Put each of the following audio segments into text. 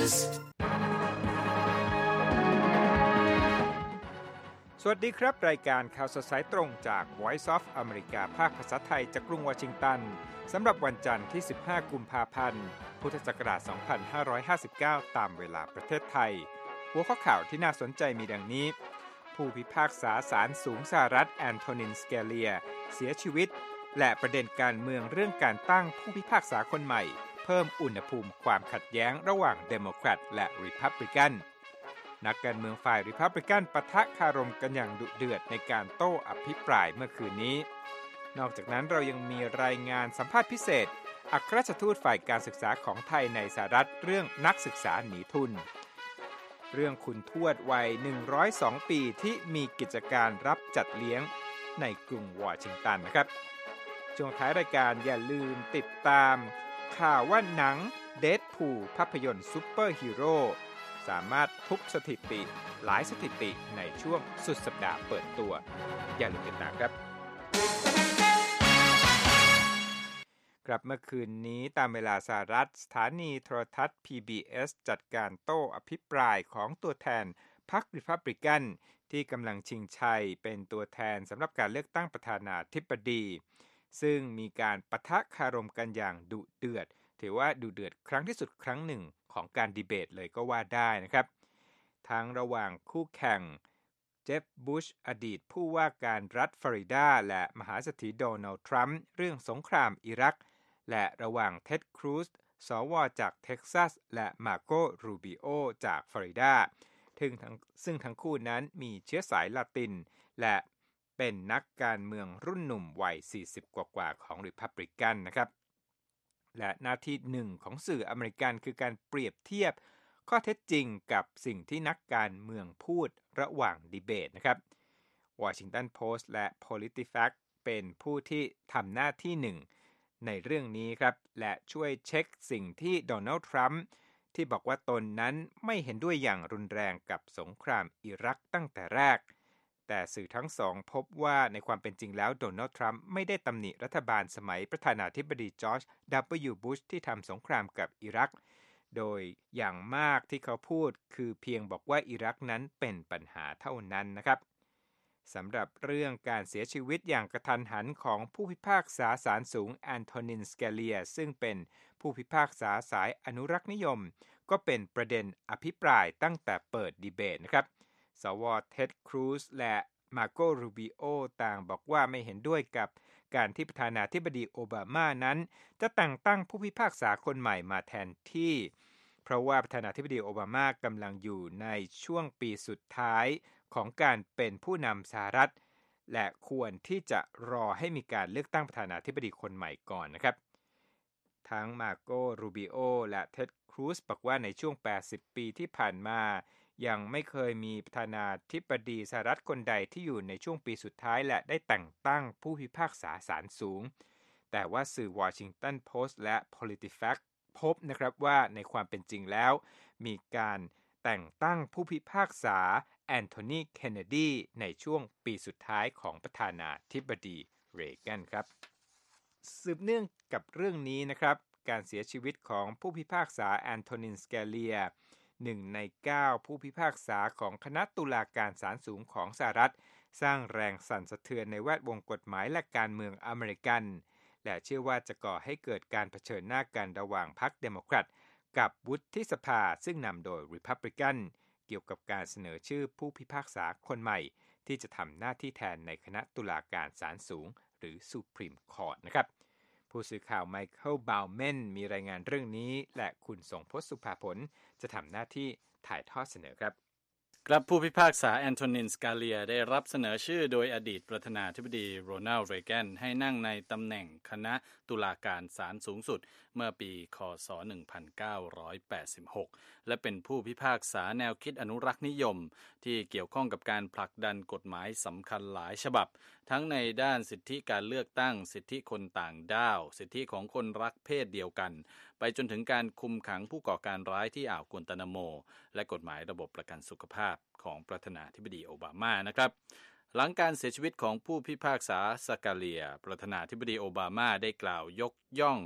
News สวัสดีครับรายการข่าวสดสายตรงจาก Voice of America ภาคภาษาไทยจากกรุงวอชิงตันสำหรับวันจันทร์ที่ 15 กุมภาพันธ์ พุทธศักราช 2559 ตามเวลาประเทศไทยหัวข้อข่าวที่น่าสนใจมีดังนี้ผู้พิพากษาศาลสูงสหรัฐแอนโทนิน สแกเลียเสียชีวิตและประเด็นการเมืองเรื่องการตั้งผู้พิพากษาคนใหม่เพิ่มอุณหภูมิความขัดแย้งระหว่างเดโมแครตและรีพับลิกันนักการเมืองฝ่ายรีพับลิกันปะทะคารมกันอย่างดุเดือดในการโต้อภิปรายเมื่อคืนนี้นอกจากนั้นเรายังมีรายงานสัมภาษณ์พิเศษอัครราชทูตฝ่ายการศึกษาของไทยในสหรัฐเรื่องนักศึกษาหนีทุนเรื่องคุณทวดวัย102ปีที่มีกิจการรับจัดเลี้ยงในกรุงวอชิงตันนะครับช่วงท้ายรายการอย่าลืมติดตามข่าวว่าหนังเดดพูลภาพยนตร์ซุปเปอร์ฮีโร่สามารถทุบสถิติหลายสถิติในช่วงสุดสัปดาห์เปิดตัวอย่าลืมติดตามครับกลับเมื่อคืนนี้ตามเวลาสหรัฐสถานีโทรทัศน์ PBS จัดการโต้อภิปรายของตัวแทนพรรครีพับลิกันที่กำลังชิงชัยเป็นตัวแทนสำหรับการเลือกตั้งประธานาธิบดีซึ่งมีการปะทะคารมกันอย่างดุเดือดถือว่าดุเดือดครั้งที่สุดครั้งหนึ่งของการดีเบตเลยก็ว่าได้นะครับทั้งระหว่างคู่แข่งเจฟบุชอดีตผู้ว่าการรัฐฟลอริดาและมหาเศรษฐีโดนัลด์ทรัมป์เรื่องสงครามอิรักและระหว่างเท็ดครูซสวจากเท็กซัสและมาโกรูบิโอจากฟลอริดาซึ่งทั้งคู่นั้นมีเชื้อสายละตินและเป็นนักการเมืองรุ่นหนุ่มวัย40กว่าของริพับลิกันนะครับและหน้าที่หนึ่งของสื่ออเมริกันคือการเปรียบเทียบข้อเท็จจริงกับสิ่งที่นักการเมืองพูดระหว่างดีเบตนะครับ Washington Post และ PolitiFact เป็นผู้ที่ทำหน้าที่หนึ่งในเรื่องนี้ครับและช่วยเช็คสิ่งที่โดนัลด์ทรัมป์ที่บอกว่าตนนั้นไม่เห็นด้วยอย่างรุนแรงกับสงครามอิรักตั้งแต่แรกแต่สื่อทั้งสองพบว่าในความเป็นจริงแล้วโดนัลด์ทรัมป์ไม่ได้ตำหนิรัฐบาลสมัยประธานาธิบดีจอร์จ W. บุชที่ทำสงครามกับอิรักโดยอย่างมากที่เขาพูดคือเพียงบอกว่าอิรักนั้นเป็นปัญหาเท่านั้นนะครับสำหรับเรื่องการเสียชีวิตอย่างกระทันหันของผู้พิพากษาศาลสูงแอนโทนิน สแกเลียซึ่งเป็นผู้พิพากษาสายอนุรักษ์นิยมก็เป็นประเด็นอภิปรายตั้งแต่เปิดดีเบตนะครับสวเท็ดครูซและมาโกรูบิโอต่างบอกว่าไม่เห็นด้วยกับการที่ประธานาธิบดีโอบามานั้นจะแต่งตั้งผู้พิพากษาคนใหม่มาแทนที่เพราะว่าประธานาธิบดีโอบามากำลังอยู่ในช่วงปีสุดท้ายของการเป็นผู้นำสหรัฐและควรที่จะรอให้มีการเลือกตั้งประธานาธิบดีคนใหม่ก่อนนะครับทั้งมาโกรูบิโอและเท็ดครูซบอกว่าในช่วง80ปีที่ผ่านมายังไม่เคยมีประธานาธิบดีสหรัฐคนใดที่อยู่ในช่วงปีสุดท้ายและได้แต่งตั้งผู้พิพากษาศาลสูงแต่ว่าสื่อ Washington Post และ PolitiFact พบนะครับว่าในความเป็นจริงแล้วมีการแต่งตั้งผู้พิพากษาแอนโทนี เคนเนดีในช่วงปีสุดท้ายของประธานาธิบดีเรแกนครับสืบเนื่องกับเรื่องนี้นะครับการเสียชีวิตของผู้พิพากษาแอนโทนิน สแกเลีย1 ใน 9ผู้พิพากษาของคณะตุลาการศาลสูงของสหรัฐสร้างแรงสั่นสะเทือนในแวดวงกฎหมายและการเมืองอเมริกันและเชื่อว่าจะก่อให้เกิดการเผชิญหน้ากันระหว่างพรรคเดโมแครตกับวุฒิสภาซึ่งนำโดยรีพับลิกันเกี่ยวกับการเสนอชื่อผู้พิพากษาคนใหม่ที่จะทำหน้าที่แทนในคณะตุลาการศาลสูงหรือ Supreme Court นะครับผู้สื่อข่าวไมเคิลบาวเมนมีรายงานเรื่องนี้และคุณทรงพจน์สุภาผลจะทำหน้าที่ถ่ายทอดเสนอครับครับผู้พิพากษาแอนโทนิน สกาเลียได้รับเสนอชื่อโดยอดีตประธานาธิบดีโรนัลด์ เรแกนให้นั่งในตำแหน่งคณะตุลาการศาลสูงสุดเมื่อปีค.ศ. 1986และเป็นผู้พิพากษาแนวคิดอนุรักษ์นิยมที่เกี่ยวข้องกับการผลักดันกฎหมายสำคัญหลายฉบับทั้งในด้านสิทธิการเลือกตั้งสิทธิคนต่างด้าวสิทธิของคนรักเพศเดียวกันไปจนถึงการคุมขังผู้ก่อการร้ายที่อ่าวกวนตานาโมและกฎหมายระบบประกันสุขภาพของประธานาธิบดีโอบามานะครับหลังการเสียชีวิตของผู้พิพากษาสกาเลียประธานาธิบดีโอบามาได้กล่าวยกย่อง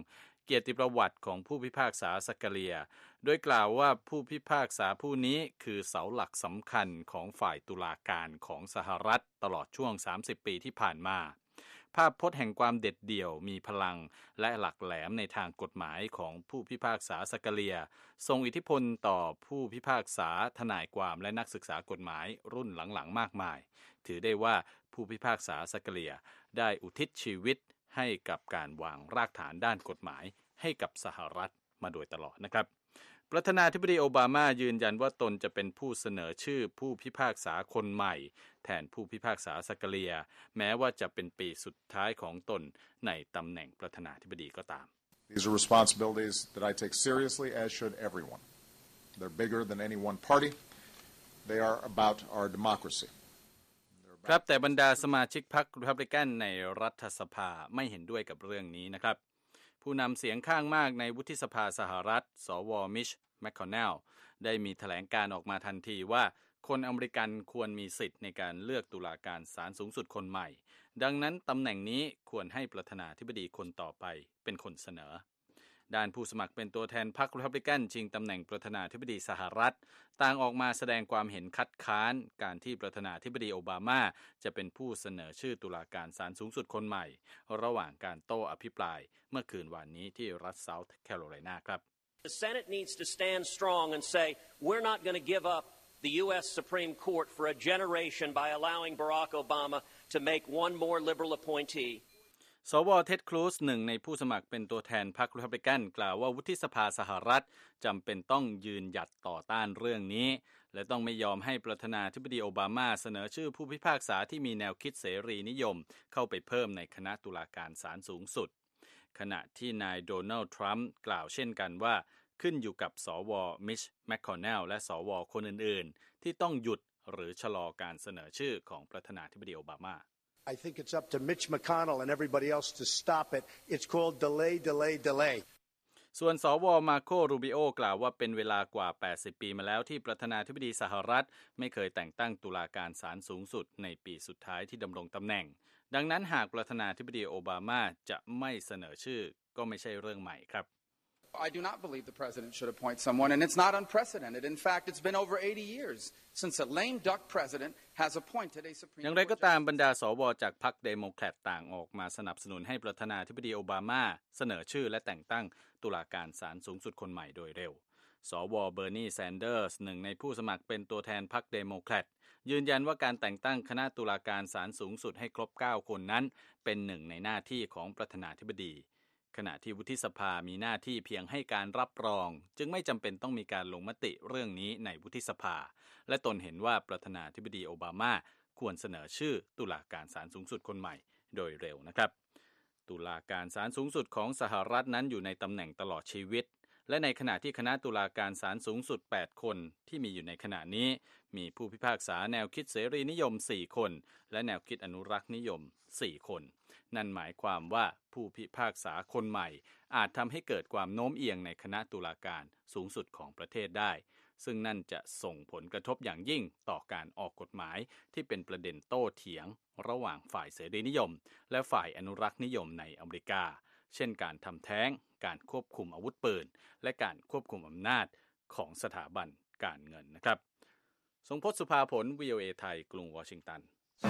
เกียรติประวัติของผู้พิพากษาซักการียโดยกล่าวว่าผู้พิพากษาผู้นี้คือเสาหลักสำคัญของฝ่ายตุลาการของสหรัฐตลอดช่วง30 ปีที่ผ่านมาภาพพจน์แห่งความเด็ดเดี่ยวมีพลังและหลักแหลมในทางกฎหมายของผู้พิพากษาซักการียทรงอิทธิพลต่อผู้พิพากษาทนายความและนักศึกษากฎหมายรุ่นหลังๆมากมายถือได้ว่าผู้พิพากษาซักการียได้อุทิศชีวิตให้กับการวางรากฐานด้านกฎหมายให้กับสหรัฐมาโดยตลอดนะครับประธานาธิบดีโอบามายืนยันว่าตนจะเป็นผู้เสนอชื่อผู้พิพากษาคนใหม่แทนผู้พิพากษาซักการียแม้ว่าจะเป็นปีสุดท้ายของตนในตำแหน่งประธานาธิบดีก็ตาม These are responsibilities that I take seriously, as should everyone. They're bigger than any one party. They are about our democracy. ครับแต่บรรดาสมาชิกพรรครีพับลิกันในรัฐสภาไม่เห็นด้วยกับเรื่องนี้นะครับผู้นำเสียงข้างมากในวุฒิสภาสหรัฐสวมิชแมคคอนเนลได้มีแถลงการออกมาทันทีว่าคนอเมริกันควรมีสิทธิ์ในการเลือกตุลาการศาลสูงสุดคนใหม่ดังนั้นตำแหน่งนี้ควรให้ประธานาธิบดีคนต่อไปเป็นคนเสนอด้านผู้สมัครเป็นตัวแทนพรรครีพับลิกันชิงตำแหน่งประธานาธิบดีสหรัฐต่างออกมาแสดงความเห็นคัดค้านการที่ประธานาธิบดีโอบามาจะเป็นผู้เสนอชื่อตุลาการศาลสูงสุดคนใหม่ระหว่างการโต้อภิปรายเมื่อคืนวานนี้ที่รัฐเซาท์แคโรไลนาครับ The Senate needs to stand strong and say we're not going to give up the U.S. Supreme Court for a generation by allowing Barack Obama to make one more liberal appointee สวเท็ดครูซหนึ่งในผู้สมัครเป็นตัวแทนพรรครีพับลิกันกล่าวว่าวุฒิสภาสหรัฐจำเป็นต้องยืนหยัดต่อต้านเรื่องนี้และต้องไม่ยอมให้ประธานาธิบดีโอบามาเสนอชื่อผู้พิพากษาที่มีแนวคิดเสรีนิยมเข้าไปเพิ่มในคณะตุลาการศาลสูงสุดขณะที่นายโดนัลด์ทรัมป์กล่าวเช่นกันว่าขึ้นอยู่กับสวมิชแมคคอนเนลและสวคนอื่นๆที่ต้องหยุดหรือชะลอการเสนอชื่อของประธานาธิบดีโอบามา I think it's up to Mitch McConnell and everybody else to stop it. It's called delay. ส่วนสวมาโครูบิโอกล่าวว่าเป็นเวลากว่า80ปีมาแล้วที่ประธานาธิบดีสหรัฐไม่เคยแต่งตั้งตุลาการศาลสูงสุดในปีสุดท้ายที่ดำรงตำแหน่งดังนั้นหากประธานาธิบดีโอบามาจะไม่เสนอชื่อก็ไม่ใช่เรื่องใหม่ครับ I do not believe the president should appoint someone, and it's not unprecedented. In fact, it's been over 80 years since a lame duck president has appointed a Supreme Court. อย่างไรก็ตามบรรดาสวจากพรรคเดโมแครตต่างออกมาสนับสนุนให้ประธานาธิบดีโอบามาเสนอชื่อและแต่งตั้งตุลาการศาลสูงสุดคนใหม่โดยเร็วสวเบอร์นีแซนเดอร์สหนึ่งในผู้สมัครเป็นตัวแทนพรรคเดโมแครตยืนยันว่าการแต่งตั้งคณะตุลาการศาลสูงสุดให้ครบ9คนนั้นเป็นหนึ่งในหน้าที่ของประธานาธิบดีขณะที่วุฒิสภามีหน้าที่เพียงให้การรับรองจึงไม่จำเป็นต้องมีการลงมติเรื่องนี้ในวุฒิสภาและตนเห็นว่าประธานาธิบดีโอบามาควรเสนอชื่อตุลาการศาลสูงสุดคนใหม่โดยเร็วนะครับตุลาการศาลสูงสุดของสหรัฐนั้นอยู่ในตำแหน่งตลอดชีวิตและในขณะที่คณะตุลาการศาลสูงสุด8คนที่มีอยู่ในขณะนี้มีผู้พิพากษาแนวคิดเสรีนิยม4คนและแนวคิดอนุรักษ์นิยม4คนนั่นหมายความว่าผู้พิพากษาคนใหม่อาจทำให้เกิดความโน้มเอียงในคณะตุลาการสูงสุดของประเทศได้ซึ่งนั่นจะส่งผลกระทบอย่างยิ่งต่อการออกกฎหมายที่เป็นประเด็นโต้เถียงระหว่างฝ่ายเสรีนิยมและฝ่ายอนุรักษ์นิยมในอเมริกาเช่นการทำแท้งการควบคุมอาวุธปืนและการควบคุมอำนาจของสถาบันการเงินนะครับทรงพจน์สุภาผล VOA ไทยกรุงวอชิงตัน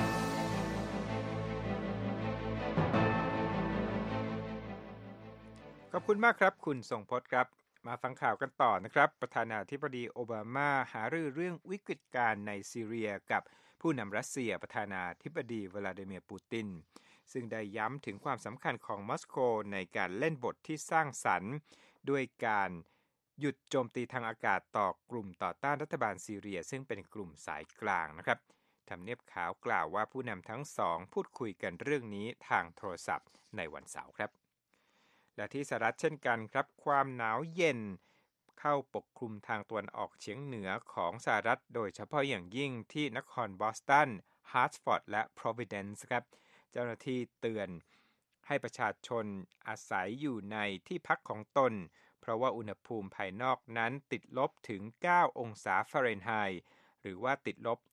ขอบคุณมากครับคุณทรงพจน์ครับมาฟังข่าวกันต่อนะครับประธานาธิบดีโอบามาหารือเรื่องวิกฤตการณ์ในซีเรียกับผู้นำรัสเซียประธานาธิบดีวลาดิเมียร์ปูตินซึ่งได้ย้ำถึงความสำคัญของมอสโกในการเล่นบทที่สร้างสรรค์ด้วยการหยุดโจมตีทางอากาศต่อกลุ่มต่อต้านรัฐบาลซีเรียซึ่งเป็นกลุ่มสายกลางนะครับทำเนียบขาวกล่าวว่าผู้นำทั้งสองพูดคุยกันเรื่องนี้ทางโทรศัพท์ในวันเสาร์ครับและที่สหรัฐเช่นกันครับความหนาวเย็นเข้าปกคลุมทางตะวันออกเฉียงเหนือของสหรัฐโดยเฉพาะอย่างยิ่งที่นครบอสตันฮาร์ตฟอร์ดและโพรวิเดนซ์ครับเจ้าหน้าที่เตือนให้ประชาชนอาศัยอยู่ในที่พักของตนเพราะว่าอุณหภูมิภายนอกนั้นติดลบถึง9องศาฟาเรนไฮต์หรือว่าติดลบ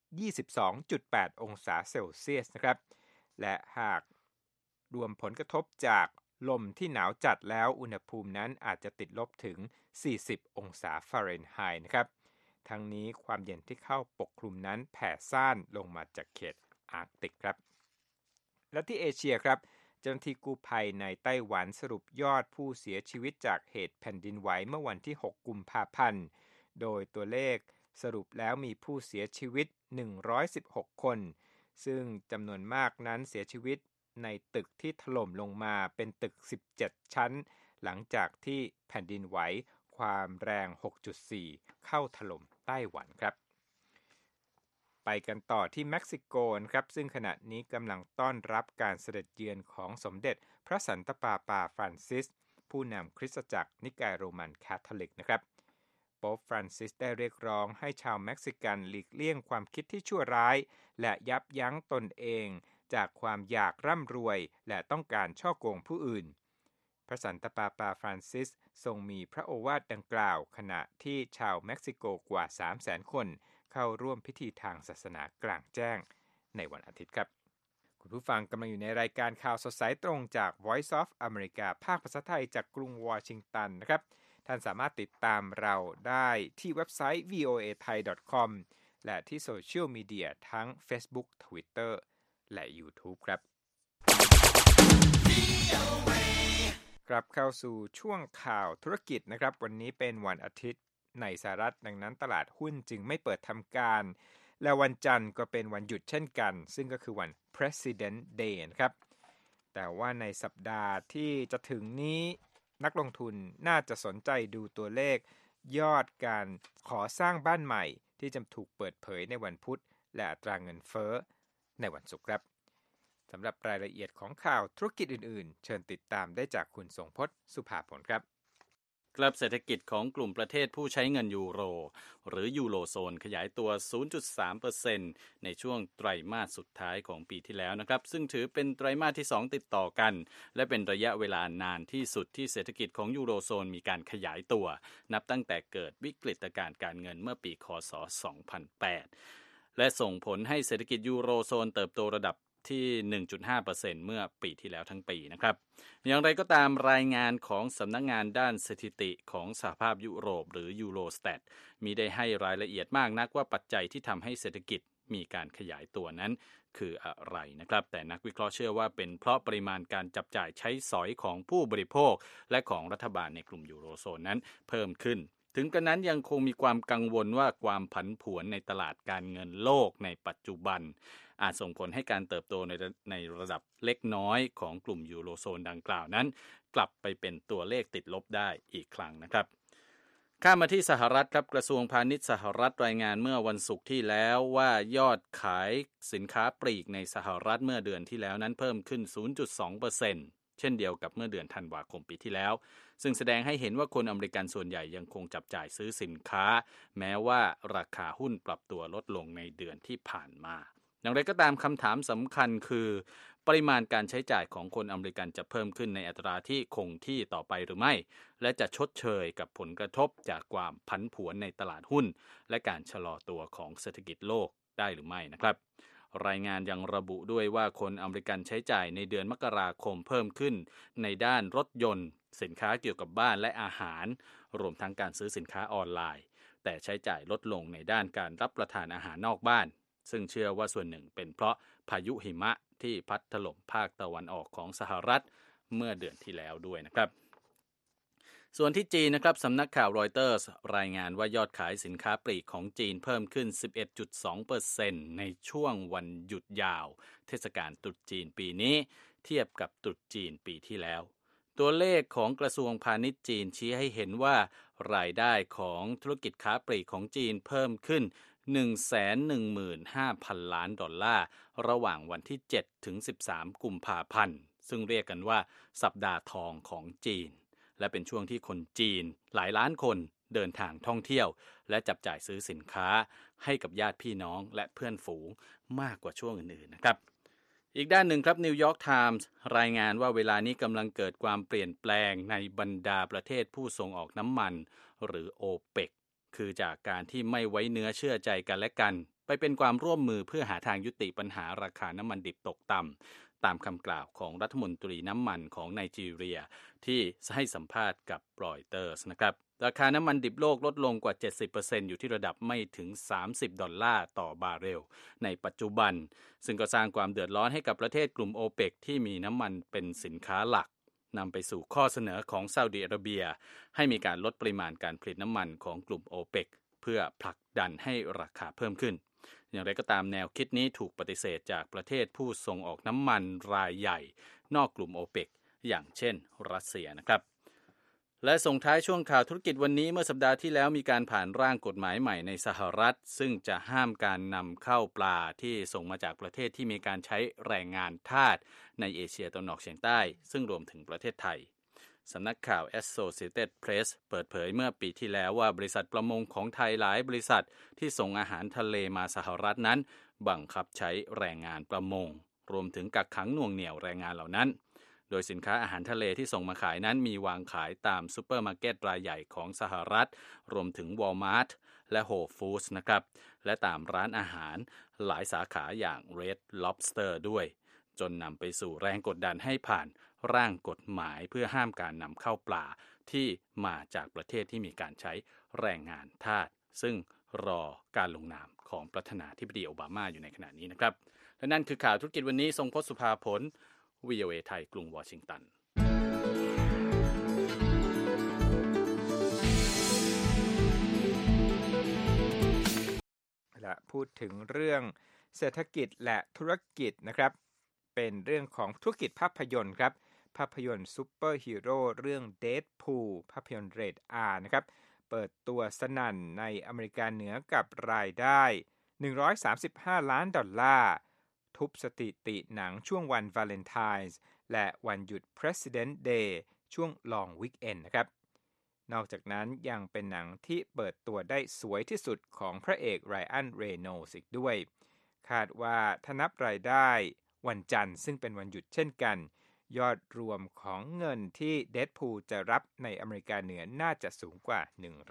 22.8 องศาเซลเซียสนะครับและหากรวมผลกระทบจากลมที่หนาวจัดแล้วอุณหภูมินั้นอาจจะติดลบถึง40องศาฟาเรนไฮต์นะครับทั้งนี้ความเย็นที่เข้าปกคลุมนั้นแผ่ซ่านลงมาจากเขตอาร์กติกครับและที่เอเชียครับเจ้าหน้าที่กู้ภัยในไต้หวันสรุปยอดผู้เสียชีวิตจากเหตุแผ่นดินไหวเมื่อวันที่6กุมภาพันธ์โดยตัวเลขสรุปแล้วมีผู้เสียชีวิต116คนซึ่งจำนวนมากนั้นเสียชีวิตในตึกที่ถล่มลงมาเป็นตึก17ชั้นหลังจากที่แผ่นดินไหวความแรง 6.4 เข้าถล่มไต้หวันครับไปกันต่อที่เม็กซิโกนะครับซึ่งขณะนี้กำลังต้อนรับการเสด็จเยือนของสมเด็จพระสันตะปาปาฟรานซิสผู้นำคริสตจักรนิกายโรมันคาทอลิกนะครับโป๊ปฟรานซิสได้เรียกร้องให้ชาวเม็กซิกันหลีกเลี่ยงความคิดที่ชั่วร้ายและยับยั้งตนเองจากความอยากร่ำรวยและต้องการฉ้อโกงผู้อื่นพระสันตะปาปาฟรานซิสทรงมีพระโอวาทดังกล่าวขณะที่ชาวเม็กซิโกกว่า 300,000 คนเข้าร่วมพิธีทางศาสนากลางแจ้งในวันอาทิตย์ครับคุณผู้ฟังกำลังอยู่ในรายการข่าวสดสายตรงจาก Voice of America ภาคภาษาไทยจากกรุงวอชิงตันนะครับท่านสามารถติดตามเราได้ที่เว็บไซต์ voathai.com และที่โซเชียลมีเดียทั้ง Facebook Twitter และ YouTube ครับกลับเข้าสู่ช่วงข่าวธุรกิจนะครับวันนี้เป็นวันอาทิตย์ในสหรัฐดังนั้นตลาดหุ้นจึงไม่เปิดทำการและวันจันทร์ก็เป็นวันหยุดเช่นกันซึ่งก็คือวัน President Day นะครับแต่ว่าในสัปดาห์ที่จะถึงนี้นักลงทุนน่าจะสนใจดูตัวเลขยอดการขอสร้างบ้านใหม่ที่จะถูกเปิดเผยในวันพุธและอัตราเงินเฟ้อในวันศุกร์ครับสำหรับรายละเอียดของข่าวธุรกิจอื่นๆเชิญติดตามได้จากคุณทรงพจน์สุภาผลครับกลับเศรษฐกิจของกลุ่มประเทศผู้ใช้เงินยูโรหรือยูโรโซนขยายตัว 0.3% ในช่วงไตรมาสสุดท้ายของปีที่แล้วนะครับซึ่งถือเป็นไตรมาสที่2ติดต่อกันและเป็นระยะเวลานานที่สุดที่เศรษฐกิจของยูโรโซนมีการขยายตัวนับตั้งแต่เกิดวิกฤตการณ์การเงินเมื่อปีค.ศ. 2008และส่งผลให้เศรษฐกิจยูโรโซนเติบโตระดับที่ 1.5% เมื่อปีที่แล้วทั้งปีนะครับอย่างไรก็ตามรายงานของสำนักงานด้านสถิติของสหภาพยุโรปหรือยูโรสแตทมีได้ให้รายละเอียดมากนักว่าปัจจัยที่ทำให้เศรษฐกิจมีการขยายตัวนั้นคืออะไรนะครับแต่นักวิเคราะห์เชื่อว่าเป็นเพราะปริมาณการจับจ่ายใช้สอยของผู้บริโภคและของรัฐบาลในกลุ่มยูโรโซนนั้นเพิ่มขึ้นถึงกระนั้นยังคงมีความกังวลว่าความผันผวนในตลาดการเงินโลกในปัจจุบันอาจส่งผลให้การเติบโตในระดับเล็กน้อยของกลุ่มยูโรโซนดังกล่าวนั้นกลับไปเป็นตัวเลขติดลบได้อีกครั้งนะครับข้ามมาที่สหรัฐครับกระทรวงพาณิชย์สหรัฐรายงานเมื่อวันศุกร์ที่แล้วว่ายอดขายสินค้าปลีกในสหรัฐเมื่อเดือนที่แล้วนั้นเพิ่มขึ้น 0.2%เช่นเดียวกับเมื่อเดือนธันวาคมปีที่แล้วซึ่งแสดงให้เห็นว่าคนอเมริกันส่วนใหญ่ยังคงจับจ่ายซื้อสินค้าแม้ว่าราคาหุ้นปรับตัวลดลงในเดือนที่ผ่านมาอย่างไรก็ตามคำถามสำคัญคือปริมาณการใช้จ่ายของคนอเมริกันจะเพิ่มขึ้นในอัตราที่คงที่ต่อไปหรือไม่และจะชดเชยกับผลกระทบจากความผันผวนในตลาดหุ้นและการชะลอตัวของเศรษฐกิจโลกได้หรือไม่นะครับรายงานยังระบุด้วยว่าคนอเมริกันใช้จ่ายในเดือนมกราคมเพิ่มขึ้นในด้านรถยนต์สินค้าเกี่ยวกับบ้านและอาหารรวมทั้งการซื้อสินค้าออนไลน์แต่ใช้จ่ายลดลงในด้านการรับประทานอาหารนอกบ้านซึ่งเชื่อว่าส่วนหนึ่งเป็นเพราะพายุหิมะที่พัดถล่มภาคตะวันออกของสหรัฐเมื่อเดือนที่แล้วด้วยนะครับส่วนที่จีนนะครับสำนักข่าวรอยเตอร์สรายงานว่ายอดขายสินค้าปลีกของจีนเพิ่มขึ้น 11.2% ในช่วงวันหยุดยาวเทศกาลตรุษจีนปีนี้เทียบกับตรุษจีนปีที่แล้วตัวเลขของกระทรวงพาณิชย์จีนชี้ให้เห็นว่ารายได้ของธุรกิจค้าปลีกของจีนเพิ่มขึ้น 115,000 ล้านดอลลาร์ระหว่างวันที่7ถึง13กุมภาพันธ์ซึ่งเรียกกันว่าสัปดาห์ทองของจีนและเป็นช่วงที่คนจีนหลายล้านคนเดินทางท่องเที่ยวและจับจ่ายซื้อสินค้าให้กับญาติพี่น้องและเพื่อนฝูงมากกว่าช่วงอื่นๆนะครับอีกด้านหนึ่งครับนิวยอร์กไทมส์รายงานว่าเวลานี้กำลังเกิดความเปลี่ยนแปลงในบรรดาประเทศผู้ส่งออกน้ำมันหรือโอเปกคือจากการที่ไม่ไว้เนื้อเชื่อใจกันและกันไปเป็นความร่วมมือเพื่อหาทางยุติปัญหาราคาน้ำมันดิบตกต่ำตามคำกล่าวของรัฐมนตรีน้ำมันของไนจีเรียที่ให้สัมภาษณ์กับรอยเตอร์สนะครับราคาน้ำมันดิบโลกลดลงกว่า 70% อยู่ที่ระดับไม่ถึง$30ต่อบาร์เรลในปัจจุบันซึ่งก็สร้างความเดือดร้อนให้กับประเทศกลุ่มโอเปกที่มีน้ำมันเป็นสินค้าหลักนำไปสู่ข้อเสนอของซาอุดิอาระเบียให้มีการลดปริมาณการผลิตน้ำมันของกลุ่มโอเปกเพื่อผลักดันให้ราคาเพิ่มขึ้นอย่างไรก็ตามแนวคิดนี้ถูกปฏิเสธจากประเทศผู้ส่งออกน้ำมันรายใหญ่นอกกลุ่มโอเปกอย่างเช่นรัสเซียนะครับและส่งท้ายช่วงข่าวธุรกิจวันนี้เมื่อสัปดาห์ที่แล้วมีการผ่านร่างกฎหมายใหม่ในสหรัฐซึ่งจะห้ามการนำเข้าปลาที่ส่งมาจากประเทศที่มีการใช้แรงงานทาสในเอเชียตะวันออกเฉียงใต้ซึ่งรวมถึงประเทศไทยสำนักข่าว Associated Press เปิดเผยเมื่อปีที่แล้วว่าบริษัทประมงของไทยหลายบริษัทที่ส่งอาหารทะเลมาสหรัฐนั้นบังคับใช้แรงงานประมงรวมถึงกักขังหน่วงเหนี่ยวแรงงานเหล่านั้นโดยสินค้าอาหารทะเลที่ส่งมาขายนั้นมีวางขายตามซูเปอร์มาร์เก็ตรายใหญ่ของสหรัฐรวมถึง Walmart และ Whole Foods นะครับและตามร้านอาหารหลายสาขาอย่าง Red Lobster ด้วยจนนำไปสู่แรงกดดันให้ผ่านร่างกฎหมายเพื่อห้ามการนำเข้าปลาที่มาจากประเทศที่มีการใช้แรงงานทาสซึ่งรอการลงนามของประธานาธิบดีโอบามาอยู่ในขณะนี้นะครับและนั่นคือข่าวธุรกิจวันนี้ทรงพจน์สุภาผล VOA ไทยกรุงวอชิงตันและพูดถึงเรื่องเศรษฐกิจและธุรกิจนะครับเป็นเรื่องของธุรกิจภาพยนตร์ครับภาพยนตร์ซูเปอร์ฮีโร่เรื่อง Deadpool ภาพยนตร์เรท R นะครับเปิดตัวสนั่นในอเมริกาเหนือกับรายได้$135 ล้านทุบสถิติหนังช่วงวันวาเลนไทน์และวันหยุด President Day ช่วง Long Weekend นะครับนอกจากนั้นยังเป็นหนังที่เปิดตัวได้สวยที่สุดของพระเอกไรอัน เรโนลส์อีกด้วยคาดว่าถ้านับรายได้วันจันทร์ซึ่งเป็นวันหยุดเช่นกันยอดรวมของเงินที่ Deadpool จะรับในอเมริกาเหนือน่าจะสูงกว่า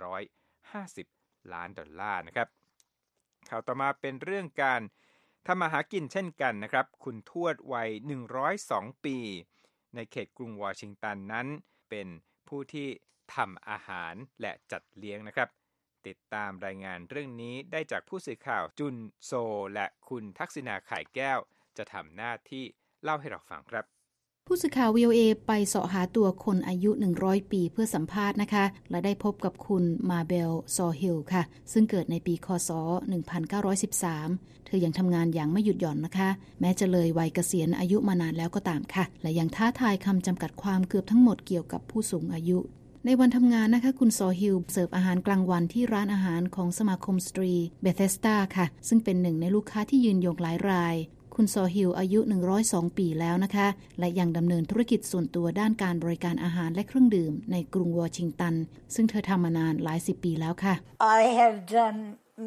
$150 ล้านนะครับข่าวต่อมาเป็นเรื่องการทำมาหากินเช่นกันนะครับคุณทวดวัย102 ปีในเขตกรุงวอชิงตันนั้นเป็นผู้ที่ทำอาหารและจัดเลี้ยงนะครับติดตามรายงานเรื่องนี้ได้จากผู้สื่อข่าวจุนโซและคุณทักษิณาข่ายแก้วจะทำหน้าที่เล่าให้เราฟังครับผู้สื่อข่าว VOA ไปเสาะหาตัวคนอายุ100ปีเพื่อสัมภาษณ์นะคะและได้พบกับคุณมาเบลซอฮิลค่ะซึ่งเกิดในปีคศ1913เธอยังทำงานอย่างไม่หยุดหย่อนนะคะแม้จะเลยวัยเกษียณอายุมานานแล้วก็ตามค่ะและยังท้าทายคำจำกัดความเกือบทั้งหมดเกี่ยวกับผู้สูงอายุในวันทำงานนะคะคุณซอฮิลเสิร์ฟอาหารกลางวันที่ร้านอาหารของสมาคมสตรีเบเธสดาค่ะซึ่งเป็นหนึ่งในลูกค้าที่ยืนยงหลายรายคุณซอฮิลอายุ102ปีแล้วนะคะและยังดำเนินธุรกิจส่วนตัวด้านการบริการอาหารและเครื่องดื่มในกรุงวอชิงตันซึ่งเธอทำมานานหลาย10ปีแล้วค่ะ I have done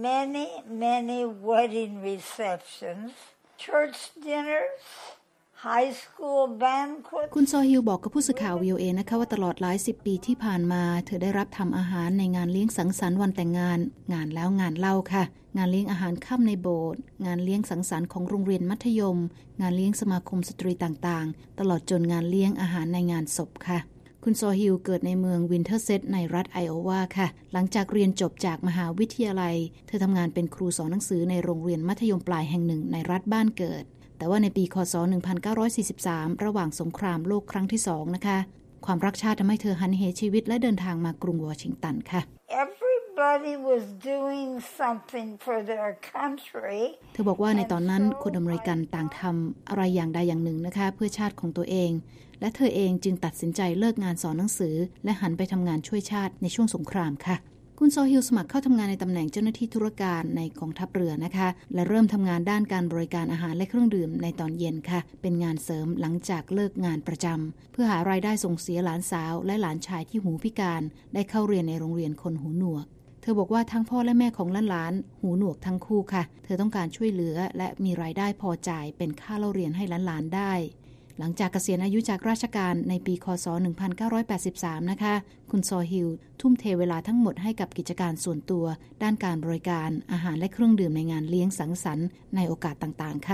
many wedding receptions, church dinners, high school banquets คุณซอฮิลบอกกับผู้สื่อข่าว VOA นะคะว่าตลอดหลาย10ปีที่ผ่านมาเธอได้รับทำอาหารในงานเลี้ยงสังสรรค์วันแต่งงานงานแล้วงานเล่าค่ะงานเลี้ยงอาหารค่ำในโบสถ์งานเลี้ยงสังสรรค์ของโรงเรียนมัธยมงานเลี้ยงสมาคมสตรีต่างๆตลอดจนงานเลี้ยงอาหารในงานศพค่ะคุณซอฮิลเกิดในเมืองวินเทอร์เซตในรัฐไอโอวาค่ะหลังจากเรียนจบจากมหาวิทยาลัยเธอทำงานเป็นครูสอนหนังสือในโรงเรียนมัธยมปลายแห่งหนึ่งในรัฐบ้านเกิดแต่ว่าในปีคศ1943ระหว่างสงครามโลกครั้งที่2นะคะความรักชาติทำให้เธอหันเหชีวิตและเดินทางมากรุงวอชิงตันค่ะ Everybody was doing something for their country เธอบอกว่าในตอนนั้นคนอเมริกันต่างทำอะไรอย่างใดอย่างหนึ่งนะคะเพื่อชาติของตัวเองและเธอเองจึงตัดสินใจเลิกงานสอนหนังสือและหันไปทำงานช่วยชาติในช่วงสงครามค่ะคุณซอฮิลสมัครเข้าทำงานในตำแหน่งเจ้าหน้าที่ธุรการในกองทัพเรือนะคะและเริ่มทำงานด้านการบริการอาหารและเครื่องดื่มในตอนเย็นค่ะเป็นงานเสริมหลังจากเลิกงานประจำเพื่อหารายได้ส่งเสียหลานสาวและหลานชายที่หูพิการได้เข้าเรียนในโรงเรียนคนหูหนวกเธอบอกว่าทั้งพ่อและแม่ของหลานๆหูหนวกทั้งคู่ค่ะเธอต้องการช่วยเหลือและมีรายได้พอจ่ายเป็นค่าเล่าเรียนให้หลานๆได้หลังจากเกษียณอายุจากราชการในปีคศ1983นะคะคุณซอฮิลทุ่มเทเวลาทั้งหมดให้กับกิจการส่วนตัวด้านการบริการอาหารและเครื่องดื่มในงานเลี้ยงสังสรรค์ในโอกาสต่างๆค่ะ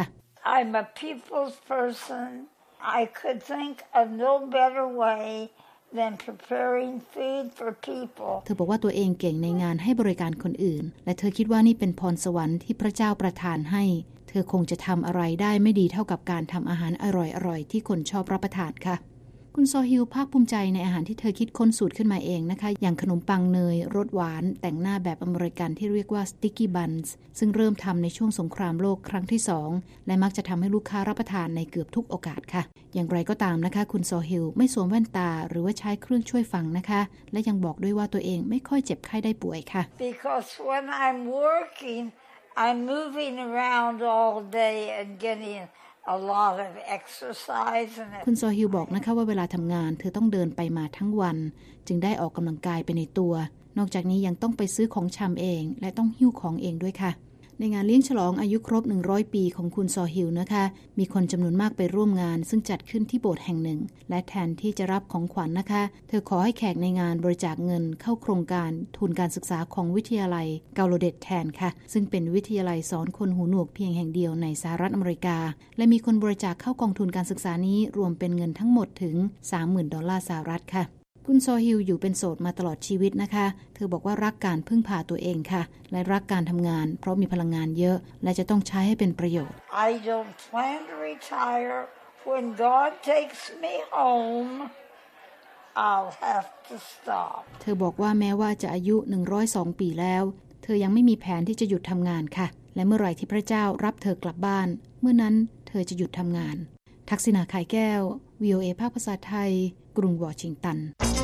I'm a people's person. I could think of no better way than preparing food for people. เธอบอกว่าตัวเองเก่งในงานให้บริการคนอื่นและเธอคิดว่านี่เป็นพรสวรรค์ที่พระเจ้าประทานให้เธอคงจะทำอะไรได้ไม่ดีเท่ากับการทำอาหารอร่อยๆที่คนชอบรับประทานค่ะคุณซอฮิลภาคภูมิใจในอาหารที่เธอคิดค้นสูตรขึ้นมาเองนะคะอย่างขนมปังเนยรสหวานแต่งหน้าแบบอเมริกันที่เรียกว่า Sticky Buns ซึ่งเริ่มทำในช่วงสงครามโลกครั้งที่2และมักจะทำให้ลูกค้ารับประทานในเกือบทุกโอกาสค่ะอย่างไรก็ตามนะคะคุณซอฮิลไม่สวมแว่นตาหรือว่าใช้เครื่องช่วยฟังนะคะและยังบอกด้วยว่าตัวเองไม่ค่อยเจ็บไข้ได้ป่วยค่ะ Because when I'm working I'm moving around all day and getting a lot of exercise and คุณซอฮิลบอกนะคะว่าเวลาทำงานเธอต้องเดินไปมาทั้งวันจึงได้ออกกำลังกายไปในตัวนอกจากนี้ยังต้องไปซื้อของชำเองและต้องหิ้วของเองด้วยค่ะในงานเลี้ยงฉลองอายุครบ100ปีของคุณซอฮิลนะคะมีคนจำนวนมากไปร่วมงานซึ่งจัดขึ้นที่โบสถ์แห่งหนึ่งและแทนที่จะรับของขวัญ นะคะเธอขอให้แขกในงานบริจาคเงินเข้าโครงการทุนการศึกษาของวิทยาลัยเกาโลเดตแทนค่ะซึ่งเป็นวิทยาลัยสอนคนหูหนวกเพียงแห่งเดียวในสหรัฐอเมริกาและมีคนบริจาคเข้ากองทุนการศึกษานี้รวมเป็นเงินทั้งหมดถึง $30,000 สหรัฐค่ะคุณซอฮิลอยู่เป็นโสดมาตลอดชีวิตนะคะเธอบอกว่ารักการพึ่งพาตัวเองค่ะและรักการทำงานเพราะมีพลังงานเยอะและจะต้องใช้ให้เป็นประโยชน์ I don't plan to retire. When God takes me home, I'll have to stop. เธอบอกว่าแม้ว่าจะอายุ102ปีแล้วเธอยังไม่มีแผนที่จะหยุดทำงานค่ะและเมื่อไหร่ที่พระเจ้ารับเธอกลับบ้านเมื่อนั้นเธอจะหยุดทำงานทักษิณา ไข่แก้ว VOA ภาคภาษาไทยกรุงวอชิงตัน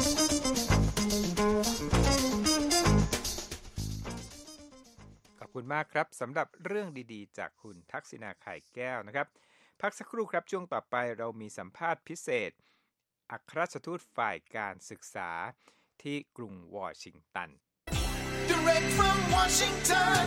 ขอบคุณมากครับสำหรับเรื่องดีๆจากคุณทักษิณา ไข่แก้วนะครับพักสักครู่ครับช่วงต่อไปเรามีสัมภาษณ์พิเศษอัครราชทูตฝ่ายการศึกษาที่กรุงวอชิงตัน Direct from Washington,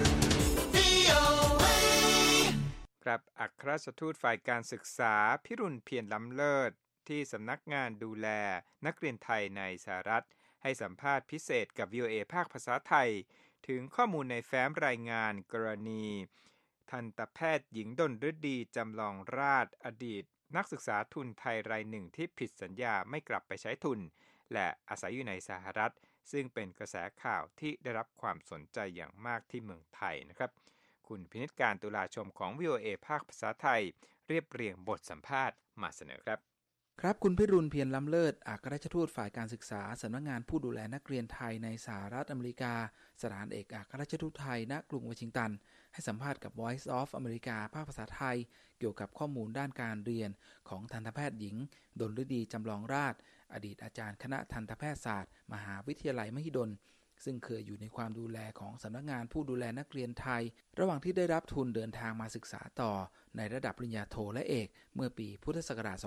VOA ครับอัครราชทูตฝ่ายการศึกษาพิรุณเพียรล้ำเลิศที่สำนักงานดูแลนักเรียนไทยในสหรัฐให้สัมภาษณ์พิเศษกับ VOA ภาคภาษาไทยถึงข้อมูลในแฟ้มรายงานกรณีทันตแพทย์หญิงดลฤดีจำลองราชอดีตนักศึกษาทุนไทยรายหนึ่งที่ผิดสัญญาไม่กลับไปใช้ทุนและอาศัยอยู่ในสหรัฐซึ่งเป็นกระแสข่าวที่ได้รับความสนใจอย่างมากที่เมืองไทยนะครับคุณพินิจการตุลาชมของ VOA ภาคภาษาไทยเรียบเรียงบทสัมภาษณ์มาเสนอครับครับคุณพิรุณเพียรล้ำเลิศอัครราชทูตฝ่ายการศึกษาสำนักงานผู้ดูแลนักเรียนไทยในสหรัฐอเมริกาสถานเอกอัครราชทูตไทยณกรุงวอชิงตันให้สัมภาษณ์กับ Voice of America ภาคภาษาไทยเกี่ยวกับข้อมูลด้านการเรียนของทันตแพทย์หญิงดลฤดีจำลองราชอดีตอาจารย์คณะทันตแพทยศาสตร์มหาวิทยาลัยมหิดลซึ่งเคยอยู่ในความดูแลของสำนักงานผู้ดูแลนักเรียนไทยระหว่างที่ได้รับทุนเดินทางมาศึกษาต่อในระดับปริญญาโทและเอกเมื่อปีพุทธศักราช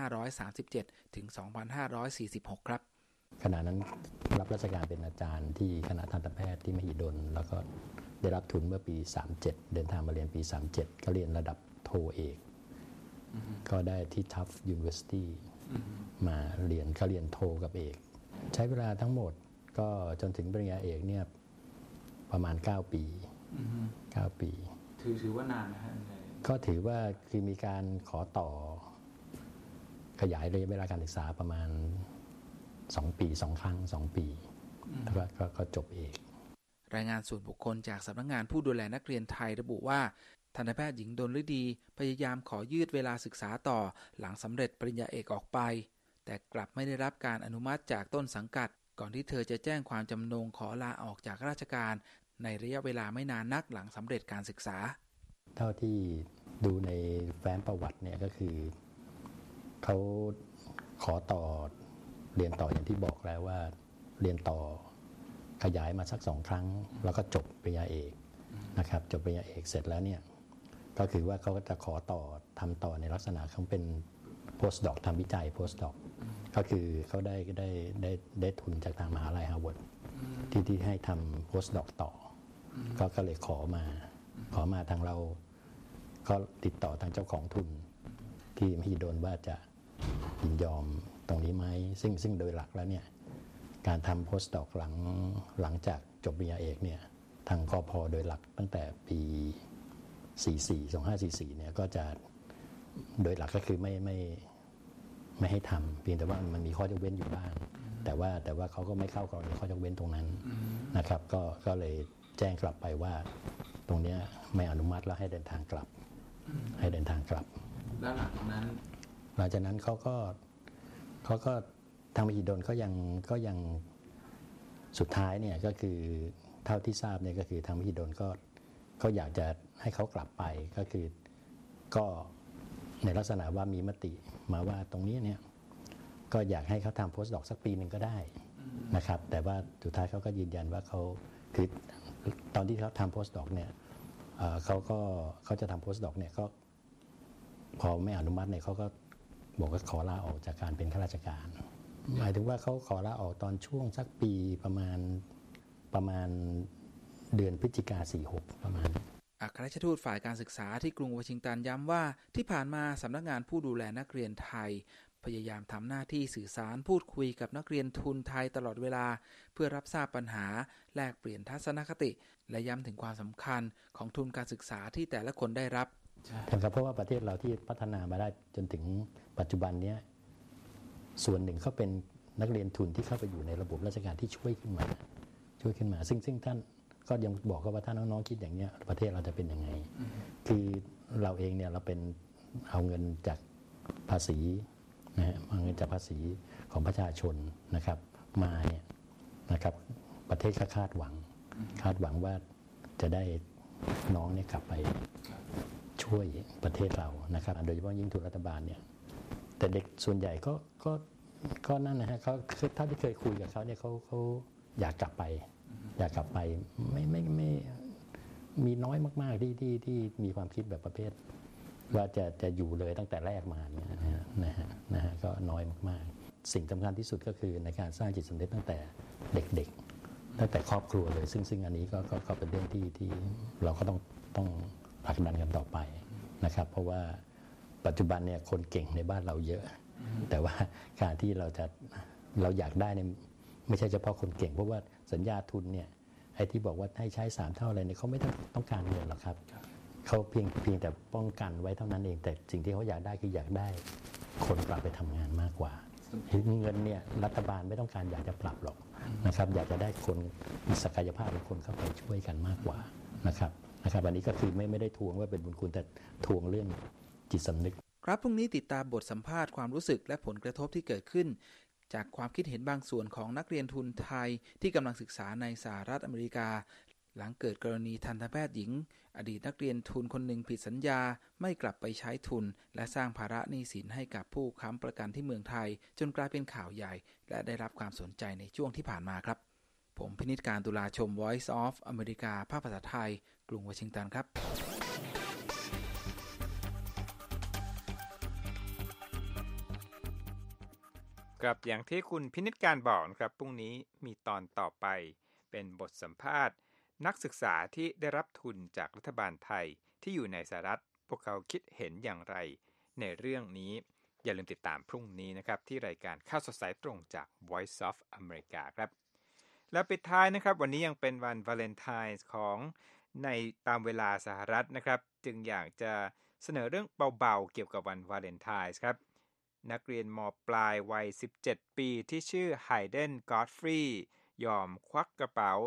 2537 ถึง 2546 ครับขณะนั้นรับราชการเป็นอาจารย์ที่คณะทันตแพทย์ที่มหิดลแล้วก็ได้รับทุนเมื่อปี 37 เดินทางมาเรียนปี 37 ก็เรียนระดับโทเอกก็ได้ที่ Tufts University มาเรียนเขาเรียนโทกับเอกใช้เวลาทั้งหมดก็จนถึงปริญญาเอกเนี่ยประมาณ9 ปี9 ปีถือว่านานนะฮะก็ถือว่าคือมีการขอต่อขยายระยะเวลาการศึกษาประมาณ2 ปี 2 ครั้ง2 ปีแล้วก็จบเอกรายงานส่วนบุคคลจากสำนักงานผู้ดูแลนักเรียนไทยระบุว่าทันตแพทย์หญิงดลฤดีพยายามขอยืดเวลาศึกษาต่อหลังสำเร็จปริญญาเอกออกไปแต่กลับไม่ได้รับการอนุมัติจากต้นสังกัดก่อนที่เธอจะแจ้งความจำนงขอลาออกจากราชการในระยะเวลาไม่นานนักหลังสำเร็จการศึกษาเท่าที่ดูในแฟ้มประวัติเนี่ยก็คือเขาขอต่อเรียนต่ออย่างที่บอกแล้วว่าเรียนต่อขยายมาสัก2 ครั้งแล้วก็จบปริญญาเอกนะครับจบปริญญาเอกเสร็จแล้วเนี่ยก็คือว่าเขาก็จะขอต่อทำต่อในลักษณะเขาเป็น post doc ทำวิจัย post doc ก็คือเขาได้ทุนจากทางมหาลัยฮาร์วาร์ดที่ให้ทำ post doc ต่อก็เลยขอมาทางเราก็ติดต่อทางเจ้าของทุนที่มหิดลว่าจะยินยอมตรงนี้ไหมซึ่งโดยหลักแล้วเนี่ยการทำ post doc หลังจากจบปริญญาเอกเนี่ยทางกพ.โดยหลักตั้งแต่ปี 2544 เนี่ยก็จะโดยหลักก็คือไม่ให้ทำเพียงแต่ว่ามันมีข้อยกเว้นอยู่บ้างแต่ว่าเขาก็ไม่เข้ากรณีข้อยกเว้นตรงนั้นนะครับก็เลยแจ้งกลับไปว่าตรงนี้ไม่อนุมัติแล้วให้เดินทางกลับแล้วหลังจากนั้นเขาก็ทางมหิดลก็ยังสุดท้ายเนี่ยก็คือเท่าที่ทราบเนี่ยก็คือทางมหิดลก็อยากจะให้เขากลับไปก็คือก็ในลักษณะว่ามีมติมาว่าตรงนี้เนี่ยก็อยากให้เขาทำโพสต์ดอกสักปีหนึ่งก็ได้นะครับแต่ว่าสุดท้ายเขาก็ยืนยันว่าเขาคือตอนที่เขาทำโพสต์ดอกเนี่ยเขาจะทำโพสต์ดอกเนี่ยก็พอไม่อนุมัติเนี่ยเขาก็บอกว่าขอลาออกจากการเป็นข้าราชการหมายถึงว่าเขาขอลาออกตอนช่วงสักปีประมาณเดือนพฤศจิกายน 46ประมาณอัครราชทูตฝ่ายการศึกษาที่กรุงวอชิงตันย้ำว่าที่ผ่านมาสำนักงานผู้ดูแลนักเรียนไทยพยายามทำหน้าที่สื่อสารพูดคุยกับนักเรียนทุนไทยตลอดเวลาเพื่อรับทราบปัญหาแลกเปลี่ยนทัศนคติและย้ำถึงความสำคัญของทุนการศึกษาที่แต่ละคนได้รับครับเพราะว่าประเทศเราที่พัฒนามาได้จนถึงปัจจุบันนี้ส่วนหนึ่งเขาเป็นนักเรียนทุนที่เข้าไปอยู่ในระบบราชการที่ช่วยขึ้นมาซึ่งท่านก็ยังบอกว่าถ้าน้องๆคิดอย่างนี้ประเทศเราจะเป็นยังไงคือเราเองเนี่ยเราเป็นเอาเงินจากภาษีนะฮะเอาเงินจากภาษีของประชาชนนะครับมาเนี่ยนะครับประเทศก็คาดหวังว่าจะได้น้องเนี่ยกลับไปช่วยประเทศเรานะครับโดยเฉพาะยิ่งทุนรัฐบาลเนี่ยแต่เด็กส่วนใหญ่ก็นั่นนะฮะเขาถ้าที่เคยคุยกับเขาเนี่ยเขาอยากกลับไปไม่มีน้อยมากๆที่มีความคิดแบบประเภทว่าจะอยู่เลยตั้งแต่แรกมาเนี่ยนะฮะก็น้อยมากๆสิ่งสำคัญที่สุดก็คือในการสร้างจิตสำนึกตั้งแต่เด็กๆตั้งแต่ครอบครัวเลยซึ่งอันนี้ก็เป็นเรื่องที่เราก็ต้องผลักดันกันต่อไปนะครับเพราะว่าปัจจุบันเนี่ยคนเก่งในบ้านเราเยอะแต่ว่าการที่เราอยากได้เนี่ยไม่ใช่เฉพาะคนเก่งเพราะว่าสัญญาทุนเนี่ยไอ้ที่บอกว่าให้ใช้3เท่าอะไรเนี่ยเขาไม่ต้องการเงินหรอกครับเขาเพียงแต่ป้องกันไว้เท่านั้นเองแต่สิ่งที่เขาอยากได้คืออยากได้คนกลับไปทำงานมากกว่าเงินเนี่ยรัฐบาลไม่ต้องการอยากจะปรับหรอกนะครับอยากจะได้คนมีศักยภาพเป็นคนเข้าไปช่วยกันมากกว่านะครับอันนี้ก็คือไม่ได้ทวงว่าเป็นบุญคุณแต่ทวงเรื่องจิตสำนึกครับพรุ่งนี้ติดตามบทสัมภาษณ์ความรู้สึกและผลกระทบที่เกิดขึ้นจากความคิดเห็นบางส่วนของนักเรียนทุนไทยที่กำลังศึกษาในสหรัฐอเมริกาหลังเกิดกรณีทันตแพทย์หญิงอดีตนักเรียนทุนคนหนึ่งผิดสัญญาไม่กลับไปใช้ทุนและสร้างภาระหนี้สินให้กับผู้ค้ำประกันที่เมืองไทยจนกลายเป็นข่าวใหญ่และได้รับความสนใจในช่วงที่ผ่านมาครับผมพินิจการตุลาชม Voice of America ภาคภาษาไทยกรุงวอชิงตันครับครับอย่างที่คุณพินิจการบอกนะครับพรุ่งนี้มีตอนต่อไปเป็นบทสัมภาษณ์นักศึกษาที่ได้รับทุนจากรัฐบาลไทยที่อยู่ในสหรัฐพวกเขาคิดเห็นอย่างไรในเรื่องนี้อย่าลืมติดตามพรุ่งนี้นะครับที่รายการข่าวสดสายตรงจาก Voice of America ครับและปิดท้ายนะครับวันนี้ยังเป็นวันวาเลนไทน์ของในตามเวลาสหรัฐนะครับจึงอยากจะเสนอเรื่องเบาๆเกี่ยวกับวันวาเลนไทน์ครับนักเรียนม.ปลายวัย17ปีที่ชื่อไฮเดนกอดฟรีย์ยอมควักกระเป๋า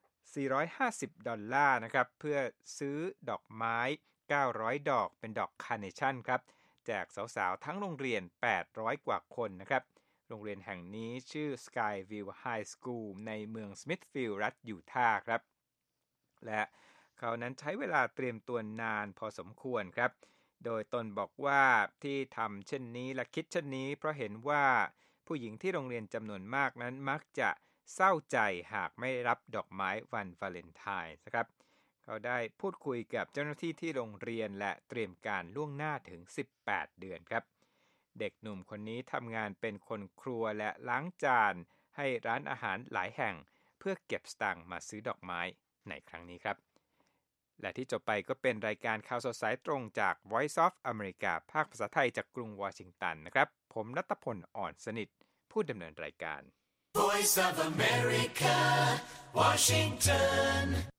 $450นะครับเพื่อซื้อดอกไม้900ดอกเป็นดอกคาร์เนชั่นครับแจกสาวๆทั้งโรงเรียน800กว่าคนนะครับโรงเรียนแห่งนี้ชื่อ Skyview High School ในเมืองสมิธฟิลด์รัฐยูทาห์ครับและเขานั้นใช้เวลาเตรียมตัวนานพอสมควรครับโดยตนบอกว่าที่ทำเช่นนี้และคิดเช่นนี้เพราะเห็นว่าผู้หญิงที่โรงเรียนจำนวนมากนั้นมักจะเศร้าใจหากไม่รับดอกไม้วันวาเลนไทน์นะครับเขาได้พูดคุยกับเจ้าหน้าที่ที่โรงเรียนและเตรียมการล่วงหน้าถึง18เดือนครับเด็กหนุ่มคนนี้ทำงานเป็นคนครัวและล้างจานให้ร้านอาหารหลายแห่งเพื่อเก็บสตางค์มาซื้อดอกไม้ในครั้งนี้ครับและที่จบไปก็เป็นรายการข่าวสดสายตรงจาก Voice of America ภาคภาษาไทยจากกรุงวอชิงตันนะครับผมณัฐพล อ่อนสนิทผู้ดำเนินรายการ Voice of America Washington